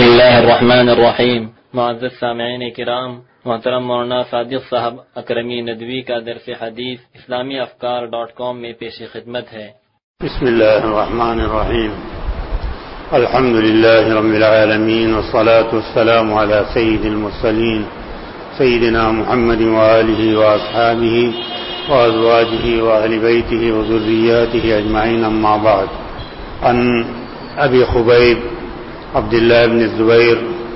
بسم اللہ الرحمن الرحیم. معزز سامعین کرام، محترم مولانا صادق صاحب اکرمی ندوی کا درس حدیث اسلامی افکار.com میں پیش خدمت ہے. بسم اللہ الرحمن الرحیم. الحمد للہ رب العالمین والصلاة والسلام علی سید المرسلین سیدنا محمد وآلہ واصحابہ وازواجہ واہل بیتہ وذریاتہ اجمعین، اما بعد. عن ابی خبیب عبداللہ بن الزبیر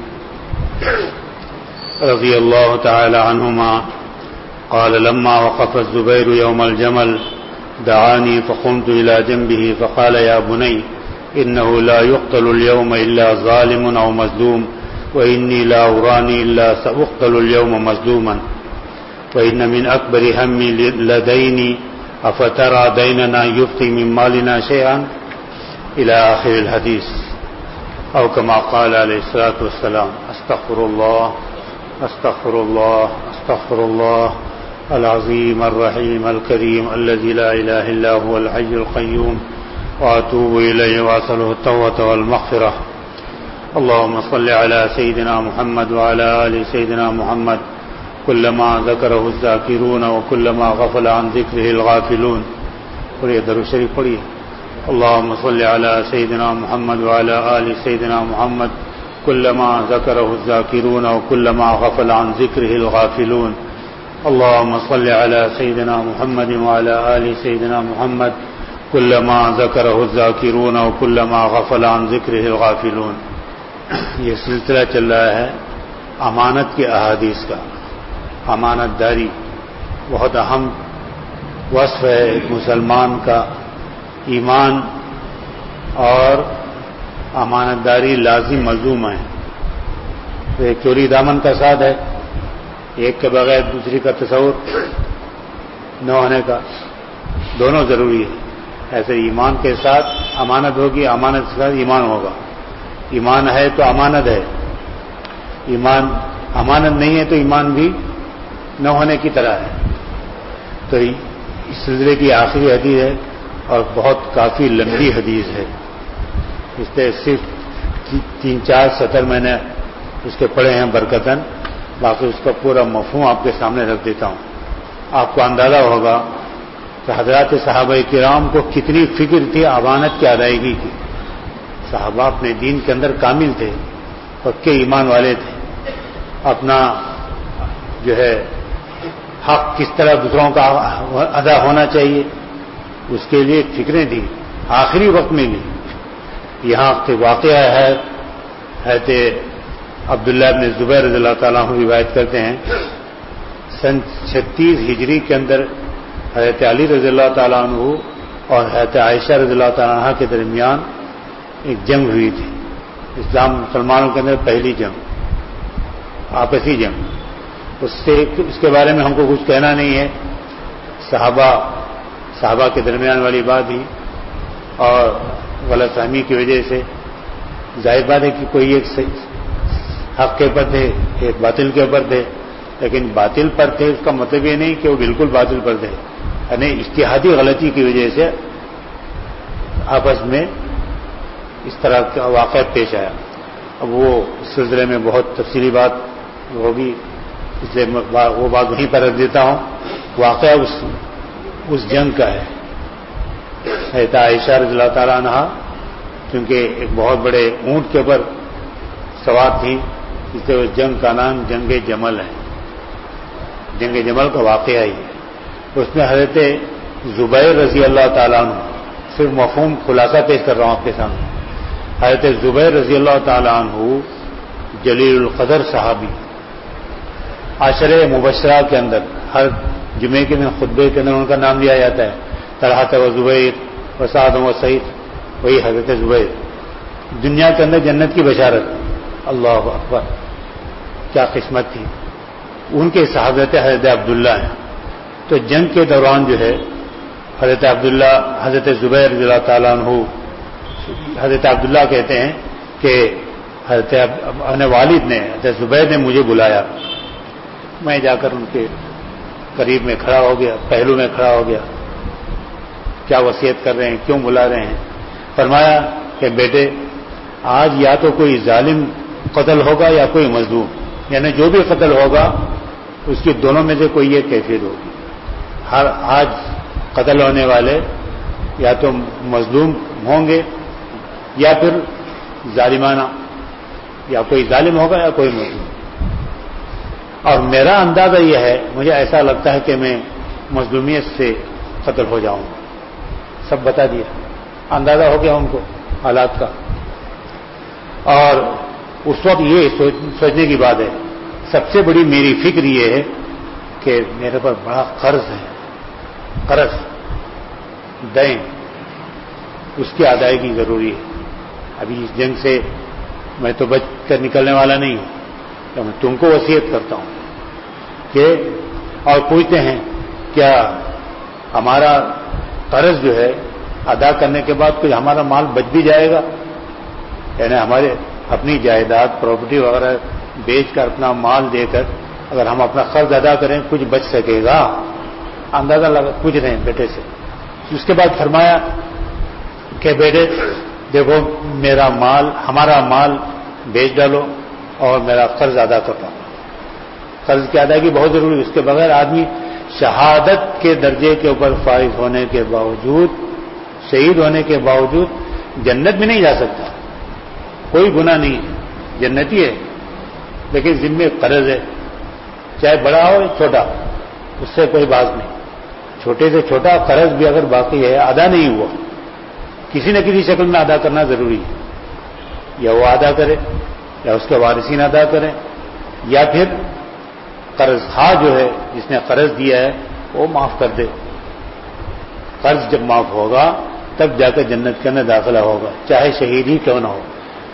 رضی اللہ تعالی عنہما قال لما وقف الزبیر یوم الجمل دعانی فقمت الى جنبه فقال يا بني انه لا يقتل اليوم الا ظالم او مظلوم واني لا اراني الا ساقتل اليوم مظلوما وان من اكبر همي لديني افترى ديننا يبقي من مالنا شيئا الى اخر الحديث او كما قال عليه الصلاة والسلام. استغفر الله استغفر الله استغفر الله العظيم الرحيم الكريم الذي لا إله إلا هو الحي القيوم وأتوب إليه وأسأله التوبة والمغفرة. اللهم صل على سيدنا محمد وعلى آل سيدنا محمد كلما ذكره الذاكرون وكلما غفل عن ذكره الغافلون. قرئ درود شریف پڑھیے. اللهم صل على سيدنا محمد وعلى آل سيدنا محمد كلما ذكره الذاكرون وكلما غفل عن ذكره الغافلون. اللهم صل على سيدنا محمد وعلى آل سيدنا محمد كلما ذكره الذاكرون وكلما غفل عن ذكره الغافلون. یہ سلسلہ چل رہا ہے امانت کے احادیث کا. امانت داری بہت اہم وصف ہے ایک مسلمان کا. ایمان اور امانت داری لازم ملزوم ہے. ایک چوری دامن کا ساتھ ہے، ایک کے بغیر دوسری کا تصور نہ ہونے کا، دونوں ضروری ہے. ایسے ایمان کے ساتھ امانت ہوگی، امانت کے ساتھ ایمان ہوگا. ایمان ہے تو امانت ہے، ایمان امانت نہیں ہے تو ایمان بھی نہ ہونے کی طرح ہے. تو اس سلسلے کی آخری حدیث ہے اور بہت کافی لمبی حدیث ہے. اس سے صرف 3-4 سطر میں نے اس کے پڑھے ہیں برکتاً، باقی اس کا پورا مفہوم آپ کے سامنے رکھ دیتا ہوں. آپ کو اندازہ ہوگا کہ حضرات صحابہ کرام کو کتنی فکر تھی امانت کی ادائیگی کی. صحابہ اپنے دین کے اندر کامل تھے، پکے ایمان والے تھے. اپنا جو ہے حق کس طرح دوسروں کا ادا ہونا چاہیے اس کے لیے فکریں تھیں آخری وقت میں بھی. یہاں کے واقعہ ہے حضرت عبداللہ بن زبیر رضی اللہ تعالیٰ عنہ روایت کرتے ہیں سن 36 ہجری کے اندر حضرت علی رضی اللہ تعالیٰ عنہ اور حضرت عائشہ رضی اللہ تعالیٰ عنہ کے درمیان ایک جنگ ہوئی تھی. اسلام مسلمانوں کے اندر پہلی جنگ، آپسی جنگ. اس کے بارے میں ہم کو کچھ کہنا نہیں ہے. صحابہ کے درمیان والی بات ہی اور غلط فہمی کی وجہ سے ظاہر بات ہے کہ کوئی ایک حق کے اوپر تھے، ایک باطل کے اوپر تھے. لیکن باطل پر تھے اس کا مطلب یہ نہیں کہ وہ بالکل باطل پر تھے، یعنی اجتہادی غلطی کی وجہ سے آپس میں اس طرح کا واقعہ پیش آیا. اب وہ اس سلسلے میں بہت تفصیلی بات ہوگی، اس لیے وہ بات وہیں پر رکھ دیتا ہوں. واقعہ اس جنگ کا ہے. حضرت عائشہ رضی اللہ تعالیٰ عنہ کیونکہ ایک بہت بڑے اونٹ کے اوپر سوار تھی، اس لیے اس جنگ کا نام جنگ جمل ہے. جنگ جمل کا واقعہ ہی ہے. اس میں حضرت زبیر رضی اللہ تعالیٰ عنہ، صرف مفہوم خلاصہ پیش کر رہا ہوں آپ کے سامنے. حضرت زبیر رضی اللہ تعالیٰ عنہ جلیل القدر صحابی، عشرہ مبشرہ کے اندر ہر جمعے کے دن خطبے کے اندر ان کا نام لیا جاتا ہے. طلحہ و زبیر و سعد و سعید، وہی حضرت زبیر. دنیا کے اندر جنت کی بشارت. اللہ اکبر، کیا قسمت تھی ان کے. صحابت حضرت عبداللہ ہیں. تو جنگ کے دوران جو ہے حضرت عبداللہ، حضرت زبیر رضی اللہ تعالیٰ عنہ، حضرت عبداللہ کہتے ہیں کہ حضرت اپنے والد نے، حضرت زبیر نے مجھے بلایا. میں جا کر ان کے قریب میں کھڑا ہو گیا، پہلو میں کھڑا ہو گیا. کیا وصیت کر رہے ہیں، کیوں بلا رہے ہیں؟ فرمایا کہ بیٹے آج یا تو کوئی ظالم قتل ہوگا یا کوئی مظلوم، یعنی جو بھی قتل ہوگا اس کی دونوں میں سے کوئی ایک کیفیت ہوگی. آج قتل ہونے والے یا تو مظلوم ہوں گے یا پھر ظالمانہ، یا کوئی ظالم ہوگا یا کوئی مظلوم. اور میرا اندازہ یہ ہے، مجھے ایسا لگتا ہے کہ میں مظلومیت سے قتل ہو جاؤں. سب بتا دیا، اندازہ ہو گیا ان کو حالات کا. اور اس وقت یہ سوچنے کی بات ہے، سب سے بڑی میری فکر یہ ہے کہ میرے پر بڑا قرض ہے، قرض دین، اس کی ادائیگی ضروری ہے. ابھی اس جنگ سے میں تو بچ کر نکلنے والا نہیں ہوں، تو میں تم کو وصیت کرتا ہوں کہ، اور پوچھتے ہیں کیا ہمارا قرض جو ہے ادا کرنے کے بعد کچھ ہمارا مال بچ بھی جائے گا؟ یعنی ہمارے اپنی جائیداد پراپرٹی وغیرہ بیچ کر اپنا مال دے کر اگر ہم اپنا قرض ادا کریں کچھ بچ سکے گا؟ اندازہ لگا پوچھ رہے ہیں بیٹے سے. اس کے بعد فرمایا کہ بیٹے دیکھو میرا مال، ہمارا مال بیچ ڈالو اور میرا قرض ادا کرتا ہوں. قرض کی ادائیگی بہت ضروری ہے، اس کے بغیر آدمی شہادت کے درجے کے اوپر فائز ہونے کے باوجود، شہید ہونے کے باوجود جنت میں نہیں جا سکتا. کوئی گناہ نہیں ہے، جنتی ہے، لیکن ذمہ قرض ہے، چاہے بڑا ہو یا چھوٹا، اس سے کوئی بات نہیں. چھوٹے سے چھوٹا قرض بھی اگر باقی ہے، ادا نہیں ہوا، کسی نہ کسی شکل میں ادا کرنا ضروری ہے. یا وہ ادا کرے یا اس کے وارثین ادا کریں، یا پھر قرض خواہ جو ہے جس نے قرض دیا ہے وہ معاف کر دے. قرض جب معاف ہوگا تب جا کر جنت کے اندر داخلہ ہوگا، چاہے شہید ہی کیوں نہ ہو.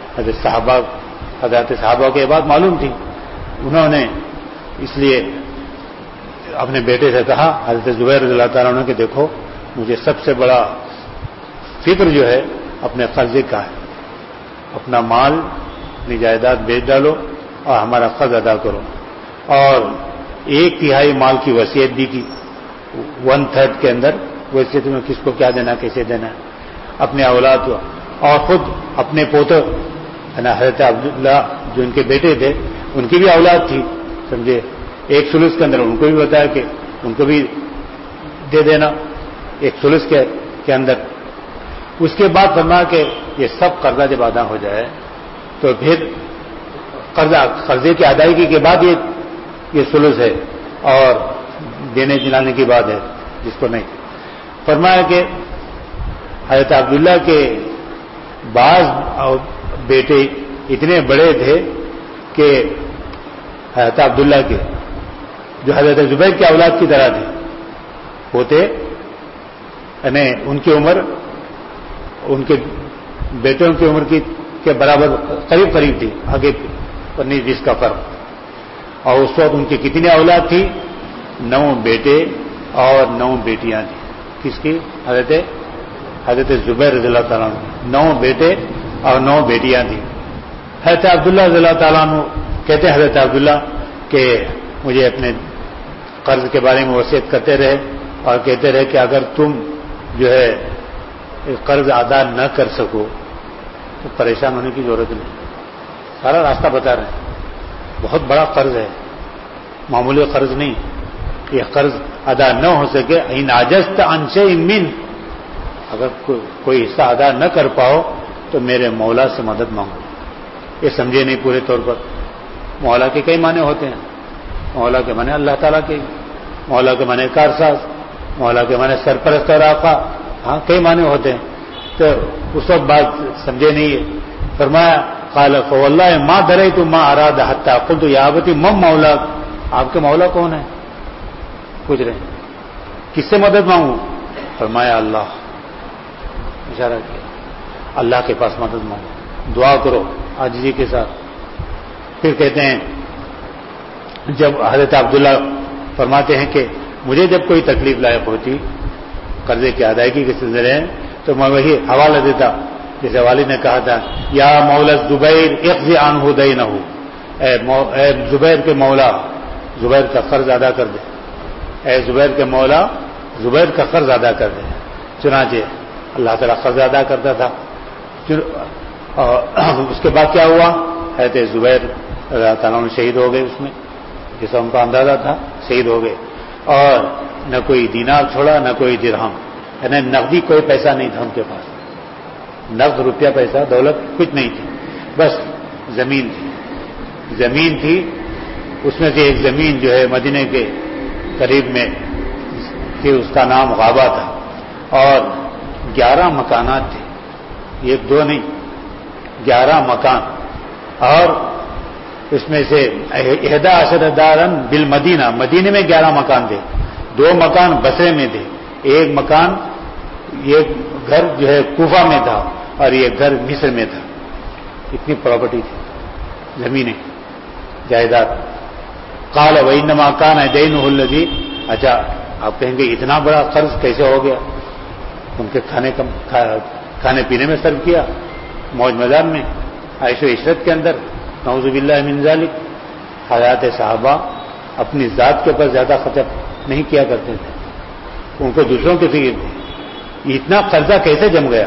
حضرت صحابہ کے بات معلوم تھی، انہوں نے اس لیے اپنے بیٹے سے کہا، حضرت زبیر رضی اللہ تعالیٰ عنہ کہ دیکھو مجھے سب سے بڑا فکر جو ہے اپنے قرضے کا ہے، اپنا مال اپنی جائیداد بیچ ڈالو اور ہمارا قرض ادا کرو. اور 1/3 مال کی وصیت بھی کی، 1/3 کے اندر وصیت میں کس کو کیا دینا کیسے دینا ہے، اپنے اولاد کو، اور خود اپنے پوتے حضرت عبداللہ جو ان کے بیٹے تھے ان کی بھی اولاد تھی، سمجھے، 1 ثلث کے اندر ان کو بھی بتایا کہ ان کو بھی دے دینا 1 ثلث کے اندر. اس کے بعد فرمایا کہ یہ سب قرضہ جب ادا ہو جائے تو پھر قرضے کی ادائیگی کے بعد یہ ثلث ہے اور دینے دلانے کی بات ہے جس کو نہیں. فرمایا کہ حضرت عبداللہ کے بعض بیٹے اتنے بڑے تھے کہ حضرت عبداللہ کے جو حضرت زبیر کی اولاد کی طرح تھے ہوتے، یعنی ان کی عمر ان کے بیٹوں کی عمر کے برابر قریب قریب تھی، آگے 19-20 کا فرق. اور اس وقت ان کی کتنی اولاد تھی؟ 9 بیٹے اور 9 بیٹیاں تھیں. کس کی؟ حضرت زبیر رضی اللہ تعالیٰ عنہ. 9 بیٹے اور 9 بیٹیاں تھیں. حضرت عبداللہ رضی اللہ تعالیٰ عنہ کہتے ہیں حضرت عبداللہ کہ مجھے اپنے قرض کے بارے میں وصیت کرتے رہے اور کہتے رہے کہ اگر تم جو ہے قرض ادا نہ کر سکو تو پریشان ہونے کی ضرورت نہیں. سارا راستہ بتا رہے ہیں. بہت بڑا قرض ہے، معمولی قرض نہیں. یہ قرض ادا نہ ہو سکے، ان عجزت عن شیء من، اگر کوئی حصہ ادا نہ کر پاؤ تو میرے مولا سے مدد مانگو. یہ سمجھے نہیں پورے طور پر. مولا کے کئی معنی ہوتے ہیں. مولا کے معنی اللہ تعالیٰ کے، مولا کے معنی کارساز، مولا کے معنی سرپرست اور آقا، ہاں کئی معنی ہوتے ہیں. تو اس وقت بات سمجھے نہیں ہے. فرمایا قال فواللہ ما دریت ما اراد حتی قلت یا ابتی من مولا، آپ کے مولا کون ہے؟ پوچھ رہے ہیں کس سے مدد مانگوں؟ فرمایا اللہ، اشارہ کیا اللہ کے پاس مدد مانگو، دعا کرو عاجزی کے ساتھ. پھر کہتے ہیں جب حضرت عبداللہ فرماتے ہیں کہ مجھے جب کوئی تکلیف لاحق ہوتی قرضے کی ادائیگی کے سلسلے میں تو میں وہی حوالہ دیتا جیسے والد نے کہا تھا، یا مولا زبیر اقضی عنہ دینہ، اے زبیر کے مولا زبیر کا قرض ادا کر دے، اے زبیر کے مولا زبیر کا قرض ادا کر دے. چنانچہ اللہ تعالیٰ قرض ادا کرتا تھا. اس کے بعد کیا ہوا؟ حضرت زبیر اللہ تعالیٰ عنہ شہید ہو گئے، اس میں جیسا ان کا اندازہ تھا شہید ہو گئے، اور نہ کوئی دینار چھوڑا نہ کوئی درہم، یعنی نقدی کوئی پیسہ نہیں تھا ان کے پاس، نقد روپیہ پیسہ دولت کچھ نہیں تھی، بس زمین تھی، زمین تھی، اس میں سے ایک زمین جو ہے مدینے کے قریب میں کہ اس کا نام غابہ تھا، اور 11 مکانات تھے، ایک دو نہیں 11 مکان، اور اس میں سے 11 دارن بالمدینہ، مدینے میں 11 مکان تھے، 2 مکان بصرے میں تھے، ایک مکان ایک گھر جو ہے کوفہ میں تھا اور ایک گھر مصر میں تھا، اتنی پراپرٹی تھی، زمینیں، جائیداد۔ قال وانما كان دينه الذي، اچھا آپ کہیں گے اتنا بڑا قرض کیسے ہو گیا؟ ان کے کھانے پینے میں صرف کیا، موج مزار میں، عیش و عشرت کے اندر، نعوذ باللہ من ذلک۔ حیات صحابہ اپنی ذات کے اوپر زیادہ خرچہ نہیں کیا کرتے تھے، ان کو دوسروں کی فکر تھی۔ اتنا قرضہ کیسے جم گیا؟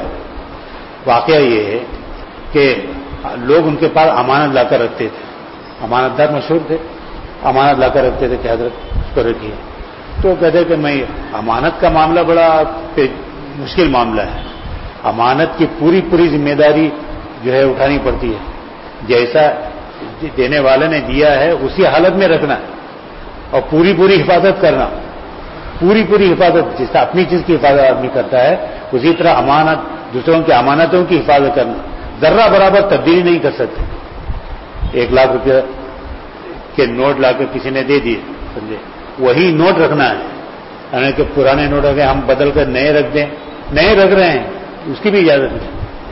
واقعہ یہ ہے کہ لوگ ان کے پاس امانت لا کر رکھتے تھے، امانت دار مشہور تھے، امانت لا کر رکھتے تھے کہ حضرت اس کو رکھیے، تو کہتے کہ میں امانت کا معاملہ بڑا مشکل معاملہ ہے، امانت کی پوری ذمہ داری جو ہے اٹھانی پڑتی ہے، جیسا دینے والے نے دیا ہے اسی حالت میں رکھنا ہے، اور پوری حفاظت کرنا، پوری حفاظت، جس طرح اپنی چیز کی حفاظت آدمی کرتا ہے اسی طرح امانت، دوسروں کی امانتوں کی حفاظت کرنا، ذرہ برابر تبدیلی نہیں کر سکتے۔ 1 لاکھ روپیہ کے نوٹ لا کر کسی نے دے دیے، سمجھے، وہی نوٹ رکھنا ہے، یعنی کہ پرانے نوٹ اگر ہم بدل کر نئے رکھ دیں، نئے رکھ رہے ہیں اس کی بھی اجازت نہیں،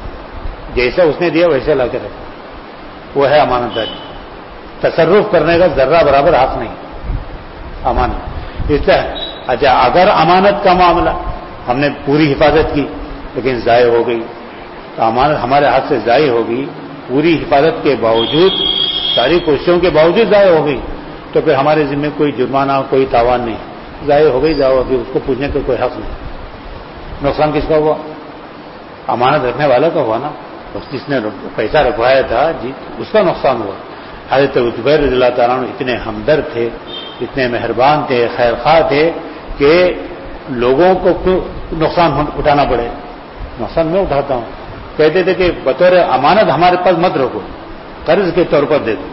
جیسا اس نے دیا ویسے لا کر رکھ، وہ ہے امانت داری، تصرف کرنے کا ذرہ برابر حق نہیں امانت۔ اس طرح اچھا اگر امانت کا معاملہ ہم نے پوری حفاظت کی لیکن ضائع ہو گئی، تو امانت ہمارے ہاتھ سے ضائع ہو گئی، پوری حفاظت کے باوجود، ساری کوششوں کے باوجود ضائع ہو گئی، تو پھر ہمارے ذمہ کوئی جرمانہ کوئی تاوان نہیں، ضائع ہو گئی اس کو پوچھنے کا کوئی حق نہیں۔ نقصان کس کا ہوا؟ امانت رکھنے والا کا ہوا نا، جس نے پیسہ رکھوایا تھا جی اس کا نقصان ہوا۔ حضرت زبیر رضی اللہ تعالیٰ عنہ اتنے ہمدرد تھے، اتنے مہربان تھے، خیر خواہ تھے کہ لوگوں کو نقصان اٹھانا پڑے، نقصان میں اٹھاتا ہوں، کہتے تھے کہ بطور امانت ہمارے پاس مت رکھو، قرض کے طور پر دے دو،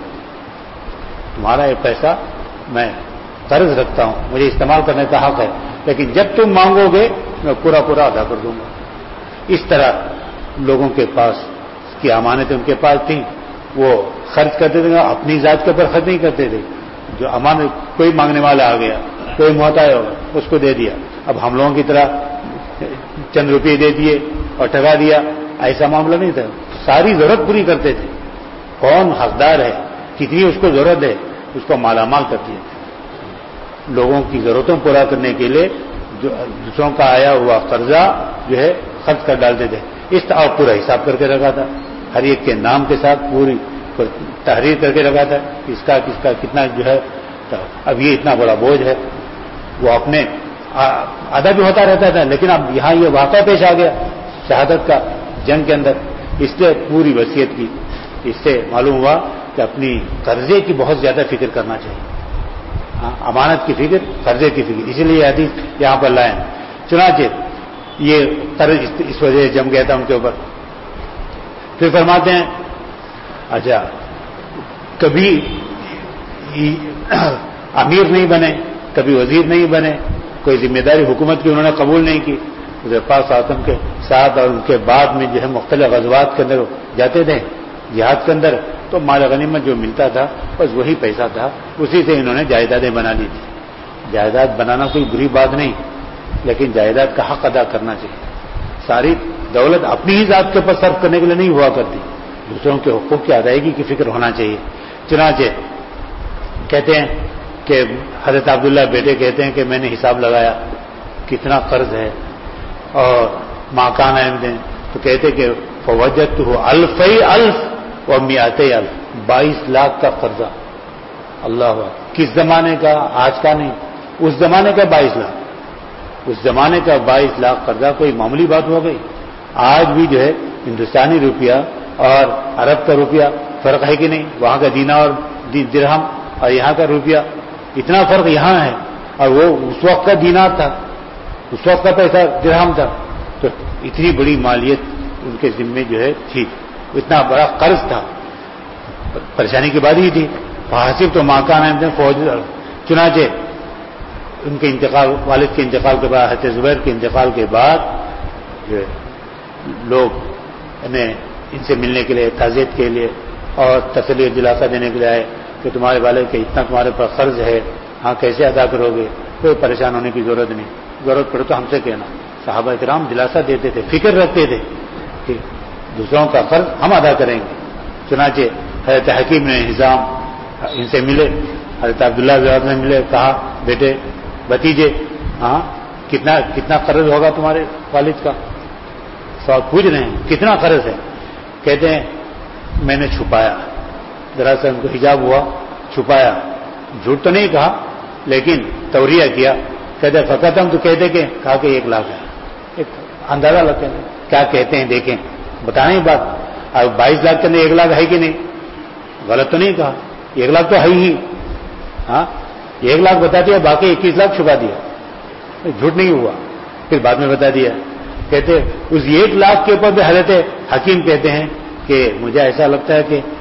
تمہارا یہ پیسہ میں قرض رکھتا ہوں، مجھے استعمال کرنے کا حق ہے، لیکن جب تم مانگو گے میں پورا ادا کر دوں گا۔ اس طرح لوگوں کے پاس کی امانتیں ان کے پاس تھیں، وہ خرچ کرتے تھے، اپنی ذات کے اوپر خرچ نہیں کرتے تھے، جو امانت کوئی مانگنے والا آ گیا، کوئی محتاج ہوگا اس کو دے دیا، اب ہم لوگوں کی طرح چند روپئے دے دیے اور ٹھگا دیا، ایسا معاملہ نہیں تھا، ساری ضرورت پوری کرتے تھے، کون حقدار ہے، کتنی اس کو ضرورت ہے اس کو مالا مال کر دیا، لوگوں کی ضرورتوں پورا کرنے کے لیے جو دوسروں کا آیا ہوا قرضہ جو ہے خرچ کر ڈالتے تھے، اس طرح پورا حساب کر کے رکھا تھا، ہر ایک کے نام کے ساتھ پوری تحریر کر کے رکھا تھا، کس کا کتنا جو ہے، اب یہ اتنا بڑا بوجھ ہے، وہ اپنے ادا بھی ہوتا رہتا تھا، لیکن اب یہاں یہ واقعہ پیش آ گیا شہادت کا جنگ کے اندر، اس لیے پوری وصیت کی، اس سے معلوم ہوا کہ اپنی قرضے کی بہت زیادہ فکر کرنا چاہیے، امانت کی فکر، قرضے کی فکر، اسی لیے حدیث یہاں پر لائیں۔ چنانچہ یہ قرض اس وجہ سے جم گیا تھا ان کے اوپر۔ پھر فرماتے ہیں اچھا کبھی امیر نہیں بنے، کبھی وزیر نہیں بنے، کوئی ذمہ داری حکومت کی انہوں نے قبول نہیں کی، حضرت پاک صلی اللہ علیہ وسلم کے ساتھ اور ان کے بعد میں جو ہے مختلف غزوات کے اندر جاتے تھے، جہاد کے اندر، تو مال غنیمت جو ملتا تھا بس وہی پیسہ تھا، اسی سے انہوں نے جائیدادیں بنا لی تھی۔ جائیداد بنانا کوئی بری بات نہیں، لیکن جائیداد کا حق ادا کرنا چاہیے۔ ساری دولت اپنی ہی ذات کے اوپر صرف کرنے کے لیے نہیں ہوا کرتی، دوسروں کے حقوق کی ادائیگی کی فکر ہونا چاہیے۔ چنانچہ کہتے ہیں کہ حضرت عبداللہ بیٹے کہتے ہیں کہ میں نے حساب لگایا کتنا قرض ہے اور ماکان احمدین، تو کہتے کہ فوجدتہ الفی الف و میاتی الف، 22 لاکھ کا قرضہ، اللہ اکبر، کس زمانے کا؟ آج کا نہیں، اس زمانے کا 22 لاکھ، اس زمانے کا 22 لاکھ قرضہ کوئی معمولی بات ہو گئی؟ آج بھی جو ہے ہندوستانی روپیہ اور عرب کا روپیہ فرق ہے کہ نہیں؟ وہاں کا دینار اور درہم اور یہاں کا روپیہ، اتنا فرق یہاں ہے، اور وہ اس وقت کا دینار تھا، اس وقت کا پیسہ درہم تھا، تو اتنی بڑی مالیت ان کے ذمے جو ہے تھی، اتنا بڑا قرض تھا، پریشانی کی بات ہی تھی. حاصل تو ماکان فوج. چنانچہ ان کے انتقال، والد کے انتقال کے بعد، حضرت زبیر کے انتقال کے بعد لوگ انہیں ان سے ملنے کے لیے، تعزیت کے لیے اور تسلی و دلاسا دینے کے لیے آئے کہ تمہارے والد کا اتنا تمہارے پر قرض ہے، ہاں کیسے ادا کرو گے؟ کوئی پریشان ہونے کی ضرورت نہیں، ضرورت پڑے تو ہم سے کہنا. صحابہ کرام دلاسا دیتے تھے، فکر رکھتے تھے کہ دوسروں کا قرض ہم ادا کریں گے. چنانچہ حضرت حکیم نے حزام ان سے ملے، حضرت عبداللہ سے ملے، کہا بیٹے بھتیجے، ہاں کتنا قرض ہوگا تمہارے والد کا؟ سوال پوچھ رہے ہیں کتنا قرض ہے؟ کہتے ہیں میں نے چھپایا، دراصل ان کو حجاب ہوا، چھپایا، جھوٹ تو نہیں کہا لیکن توریہ کیا. کہتے فقط ہم تو کہتے کہ کہا کہ 1 لاکھ ہے. ایک اندازہ لگتے ہیں کیا کہتے ہیں، دیکھیں بتائیں یہ بات. اب 22 لاکھ کے اندر 1 لاکھ ہے کہ نہیں؟ غلط تو نہیں کہا، 1 لاکھ تو ہے ہی. ہاں 1 لاکھ بتا دیا، باقی 21 لاکھ چھپا دیا، جھوٹ نہیں ہوا. پھر بعد میں بتا دیا. کہتے اس 1 لاکھ کے اوپر بھی حضرت حکیم کہتے ہیں کہ مجھے ایسا لگتا ہے کہ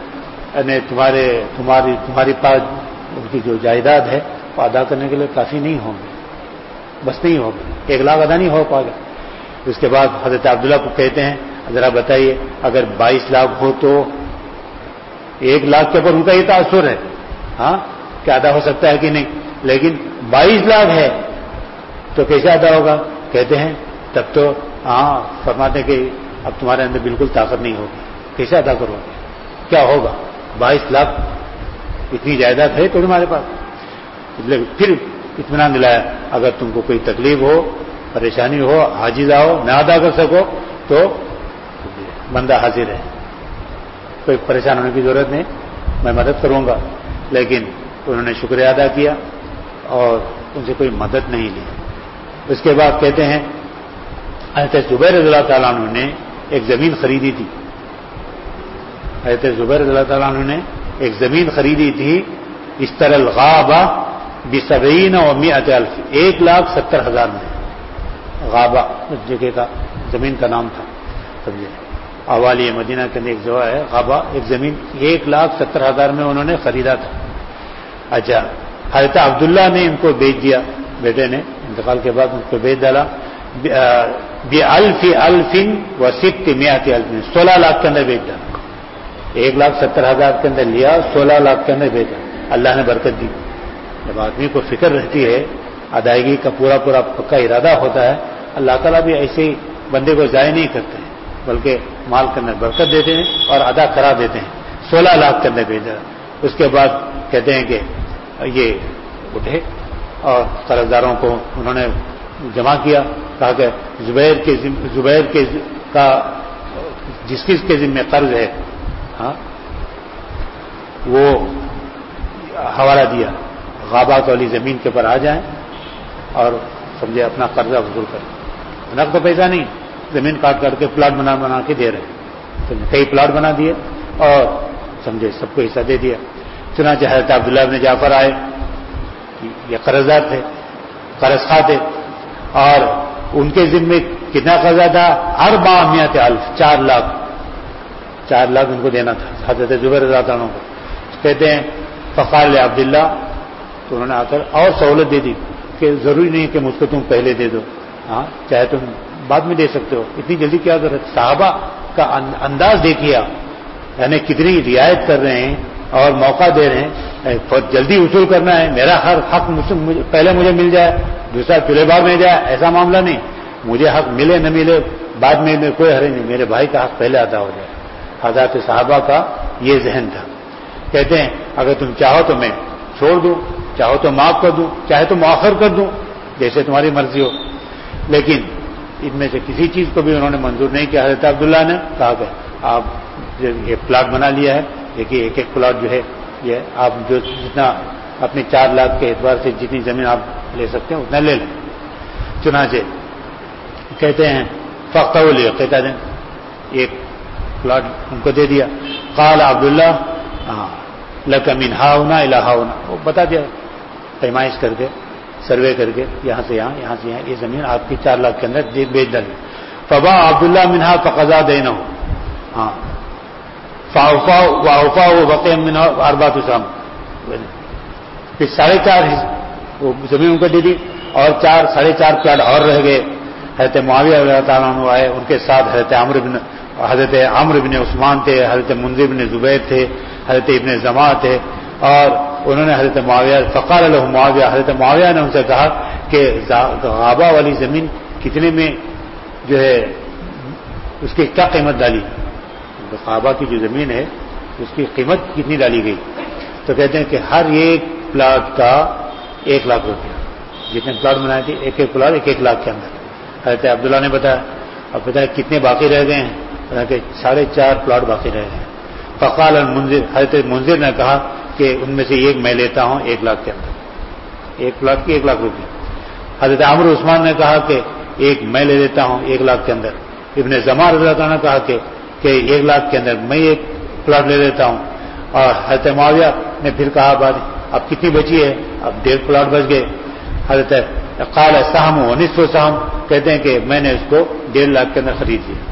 تمہاری پاس ان کی جو جائیداد ہے وہ ادا کرنے کے لیے کافی نہیں ہوں گے، بس نہیں ہوگا، 1 لاکھ ادا نہیں ہو پائے گا. اس کے بعد حضرت عبداللہ کو کہتے ہیں ذرا بتائیے اگر 22 لاکھ ہو تو 1 لاکھ کے اوپر ان کا یہ تاثر ہے، ہاں کیا ادا ہو سکتا ہے کہ نہیں، لیکن 22 لاکھ ہے تو کیسے ادا ہوگا؟ کہتے ہیں تب تو ہاں فرماتے کہ اب تمہارے اندر بالکل طاقت نہیں ہوگی، کیسے ادا کرو گے؟ کیا ہوگا؟ 22 لاکھ اتنی جائیداد ہے تو تمہارے پاس. پھر اطمینان دلایا اگر تم کو کوئی تکلیف ہو، پریشانی ہو، حاجز آؤ، نہ ادا کر سکو تو بندہ حاضر ہے، کوئی پریشان ہونے کی ضرورت نہیں، میں مدد کروں گا. لیکن انہوں نے شکریہ ادا کیا اور ان سے کوئی مدد نہیں لی. اس کے بعد کہتے ہیں حضرت زبیر رضی اللہ تعالیٰ عنہ نے ایک زمین خریدی تھی. حضرت زبیر رضی اللہ تعالیٰ عنہ نے ایک زمین خریدی تھی، اشترى الغابہ ب70 و 100,000، 1,70,000 میں. غابہ اس جگہ کا زمین کا نام تھا، سمجھے. اوالی مدینہ کے اندر ایک جگہ ہے غابہ، ایک زمین 1,70,000 میں انہوں نے خریدا تھا. اچھا حضرت عبداللہ نے ان کو بیچ دیا، بیٹے نے انتقال کے بعد ان کو بیچ ڈالا ب1,000,000 16 لاکھ کے اندر بیچ ڈالا. 1,70,000 کے اندر لیا، 16 لاکھ کے اندر بیچا. اللہ نے برکت دی. جب آدمی کو فکر رہتی ہے، ادائیگی کا پورا پکا ارادہ ہوتا ہے، اللہ تعالیٰ بھی ایسے ہی بندے کو ضائع نہیں کرتے ہیں بلکہ مال کے اندر برکت دیتے ہیں اور ادا کرا دیتے ہیں. 16 لاکھ کے اندر بیچا. اس کے بعد کہتے ہیں کہ یہ اٹھے اور قرضداروں کو انہوں نے جمع کیا، کہا کہ زبیر کا جس کے ذمہ قرض ہے، ہاں وہ حوالہ دیا، غابہ والی زمین کے پر آ جائیں اور سمجھے اپنا قرضہ وصول کریں. نقد تو پیسہ نہیں، زمین کاٹ کے پلاٹ بنا کے دے رہے ہیں. کئی پلاٹ بنا دیے اور سمجھے سب کو حصہ دے دیا. چنانچہ حضرت عبداللہ ابن جعفر آئے، یہ قرضدار تھے، قرض خواہ تھے، اور ان کے ذمے کتنا قرضہ تھا؟ 400,000، 4 لاکھ ان کو دینا تھا حضرت زبیر رضی اللہ عنہ کو. کہتے ہیں فقال عبداللہ، تو انہوں نے آ کر اور سہولت دے دی کہ ضروری نہیں کہ مجھ کو تم پہلے دے دو، ہاں چاہے تم بعد میں دے سکتے ہو، اتنی جلدی کیا ضرورت. صحابہ کا انداز دیکھیے آپ، یعنی کتنی رعایت کر رہے ہیں اور موقع دے رہے ہیں. بہت جلدی وصول کرنا ہے، میرا ہر حق پہلے مجھے مل جائے، دوسرا چلے بعد میں جائے، ایسا معاملہ نہیں. مجھے حق ملے نہ ملے بعد میں کوئی حرج نہیں، میرے بھائی کا حق پہلے ادا ہو جائے. حضرات صحابہ کا یہ ذہن تھا. کہتے ہیں اگر تم چاہو تو میں چھوڑ دوں، چاہو تو معاف کر دوں، چاہے تو مؤخر کر دوں، جیسے تمہاری مرضی ہو. لیکن ان میں سے کسی چیز کو بھی انہوں نے منظور نہیں کیا. حضرت عبداللہ نے کہا کہ آپ یہ پلاٹ بنا لیا ہے، دیکھیے ایک پلاٹ جو ہے یہ آپ جو جتنا اپنے 4 لاکھ کے اعتبار سے جتنی زمین آپ لے سکتے ہیں اتنا لے لیں. چنانچہ کہتے ہیں فقط لے کہتا دیں ایک پلاٹ ان کو دے دیا. قال عبداللہ لک من ہاؤنا الی ہاؤنا، وہ بتا دیا پیمائش کر کے، سروے کر کے، یہاں سے یہاں، یہاں سے یہاں، یہ زمین آپ کی 4 لاکھ کے اندر بیچ ڈالی. فباع عبداللہ منہا فقضا دینہ، فاوفا وبقي منها 4 سام، پھر 4.5 وہ زمین ان کو دے دی، اور 4.5 پلاٹ اور رہ گئے. حضرت معاویہ رضی اللہ تعالیٰ عنہ آئے، ان کے ساتھ حضرت عمرو بن عثمان تھے، حضرت منذر بن زبیر تھے، حضرت ابن زما تھے، اور انہوں نے حضرت معاویہ فقال له معاویہ، حضرت معاویہ نے ان سے کہا کہ غابہ والی زمین کتنے میں جو ہے اس کی کیا قیمت ڈالی؟ غابہ کی جو زمین ہے اس کی قیمت کتنی ڈالی گئی؟ تو کہتے ہیں کہ ہر ایک پلاٹ کا 1 لاکھ روپیہ، جتنے پلاٹ بنائے تھے ایک پلاٹ 1 لاکھ کے اندر. حضرت عبداللہ نے بتایا، اب بتایا کتنے باقی رہ گئے ہیں؟ کہ 4.5 پلاٹ باقی رہ گئے ہیں. فقال المنذر، حضرت منذر نے کہا کہ ان میں سے ایک میں لیتا ہوں 1 لاکھ کے اندر، 1 پلاٹ کی 1 لاکھ روپیہ. حضرت عمرو عثمان نے کہا کہ ایک میں لے لیتا ہوں 1 لاکھ کے اندر. ابن زما رضی اللہ عنہ نے کہا کہ 1 لاکھ کے اندر میں 1 پلاٹ لے لیتا ہوں. اور حضرت معاویہ نے پھر کہا بات اب کتنی بچی ہے؟ اب 1.5 پلاٹ بچ گئے. حضرت قال سہم و نصف سہم، کہتے ہیں کہ میں نے اس کو 1.5 لاکھ کے اندر خرید لیا.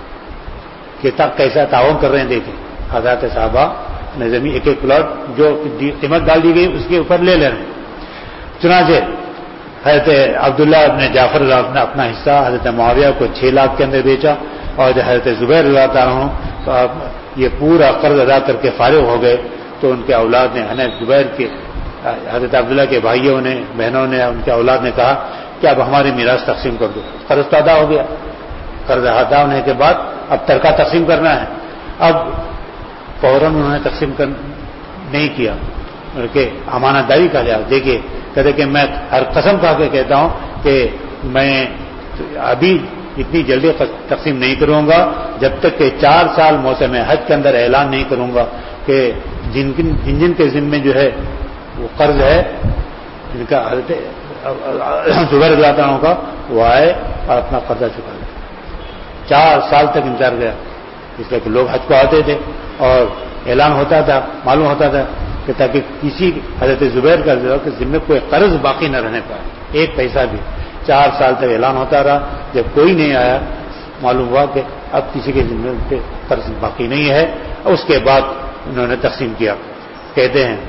کہ تب کیسا تعاون کر رہے ہیں دیکھیں، حضرات صحابہ نے زمین 1 پلاٹ جو قیمت ڈال دی گئی اس کے اوپر لے رہے ہیں. چنانچہ حضرت عبداللہ ابن جعفر نے اپنا حصہ حضرت معاویہ کو 6 لاکھ کے اندر بیچا، اور حضرت زبیر رضی اللہ تعالیٰ عنہ یہ پورا قرض ادا کر کے فارغ ہو گئے. تو ان کے اولاد نے زبیر کے حضرت عبداللہ کے بھائیوں نے، بہنوں نے، ان کے اولاد نے کہا کہ اب ہماری میراث تقسیم کر دو. قرض تو ادا ہو گیا، قرض ادا ہونے کے بعد اب ترکہ تقسیم کرنا ہے. اب فوراً انہوں نے تقسیم نہیں کیا، بلکہ امانت داری کا لحاظ. دیکھیے کہتے کہ میں ہر قسم کھا کے کہتا ہوں کہ میں ابھی اتنی جلدی تقسیم نہیں کروں گا جب تک کہ 4 سال موسم حج کے اندر اعلان نہیں کروں گا کہ جن کے ذمے جو ہے وہ قرض ہے، جن کا حضرت زبیر رضی اللہ عنہ کا، وہ آئے اور اپنا قرضہ چکا دے. 4 سال تک انتظار گیا، اس لیے کہ لوگ حج کو آتے تھے اور اعلان ہوتا تھا، معلوم ہوتا تھا کہ تاکہ کسی حضرت زبیر کا کے ذمے کوئی قرض باقی نہ رہنے پائے، 1 پیسہ بھی. 4 سال تک اعلان ہوتا رہا، جب کوئی نہیں آیا معلوم ہوا کہ اب کسی کے ذمے پہ قرض باقی نہیں ہے. اس کے بعد انہوں نے تقسیم کیا. کہتے ہیں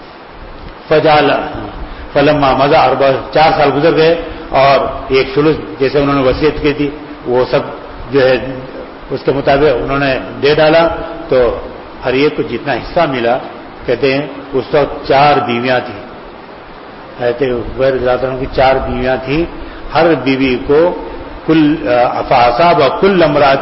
فلما مضى 4 سال گزر گئے، اور 1 ثلث جیسے انہوں نے وصیت کی تھی وہ سب جو ہے اس کے مطابق انہوں نے دے ڈالا. تو ہر ایک کو جتنا حصہ ملا، کہتے ہیں اس وقت 4 بیویاں تھیں. حضرت زبیر رضی اللہ عنہ کی 4 بیویاں تھیں. ہر بیوی کو کل فاصاب کل امرأۃ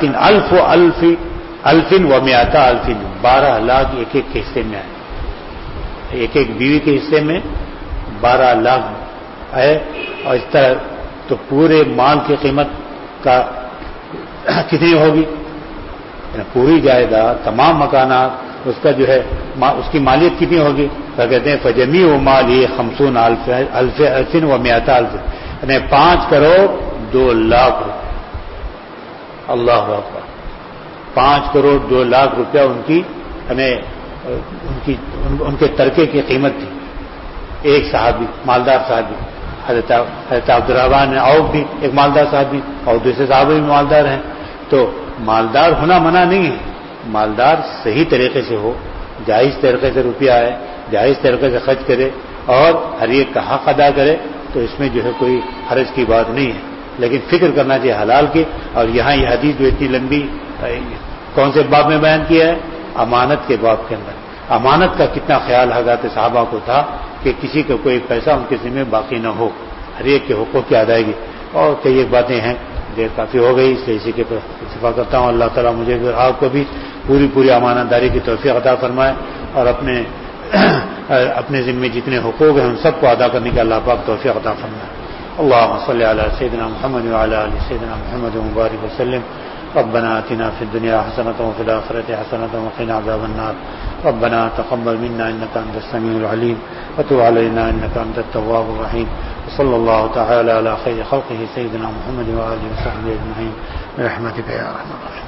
1,000,000 12 لاکھ ایک کے حصے میں آئے. ایک بیوی کے حصے میں 12 لاکھ ہے. اور اس طرح تو پورے مال کی قیمت کا کتنی ہوگی؟ پوری جائیداد، تمام مکانات، اس کا جو ہے اس کی مالیت کتنی ہوگی؟ کہتے ہیں فجمیع مالی 50,000,000 یعنی 5 کروڑ 2 لاکھ روپے. اللہ اکبر. 5 کروڑ 2 لاکھ روپیہ ان کی یعنی ان کے ترکے کی قیمت تھی. ایک صحابی، مالدار صحابی، حضرت عبدالرحمن عوف بھی ایک مالدار صحابی، اور دوسرے صحابی بھی مالدار ہیں. تو مالدار ہونا منع نہیں ہے، مالدار صحیح طریقے سے ہو، جائز طریقے سے روپیہ آئے، جائز طریقے سے خرچ کرے اور ہر ایک کا حق ادا کرے، تو اس میں جو ہے کوئی حرج کی بات نہیں ہے. لیکن فکر کرنا چاہیے حلال کی. اور یہاں یہ حدیث جو اتنی لمبی کون سے باب میں بیان کیا ہے؟ امانت کے باب کے اندر. امانت کا کتنا خیال حضرات صحابہ کو تھا کہ کسی کا کوئی پیسہ ان کے ذمہ باقی نہ ہو، ہر ایک کے حقوق کی ادائیگی. اور کئی ایک باتیں ہیں، دیر کافی ہو گئی، اس لیے اسی کے پر اتفاق کرتا ہوں. اللہ تعالیٰ مجھے آپ کو بھی پوری امانت داری کی توفیق عطا فرمائے، اور اپنے ذمے جتنے حقوق ہیں ان سب کو ادا کرنے کا اللہ پاک توفیق عطا فرمائے. اللهم صل على سيدنا محمد وعلى آل سيدنا محمد وبارك وسلم. ربنا آتنا في الدنيا حسنة وفي الآخرة حسنة وقنا عذاب النار. ربنا تقبل منا إنك أنت السميع العليم وتب علينا إنك أنت التواب الرحيم. وصلى الله تعالى على خير خلقه سيدنا محمد وآله وصحبه أجمعين برحمتك يا أرحم الراحمين.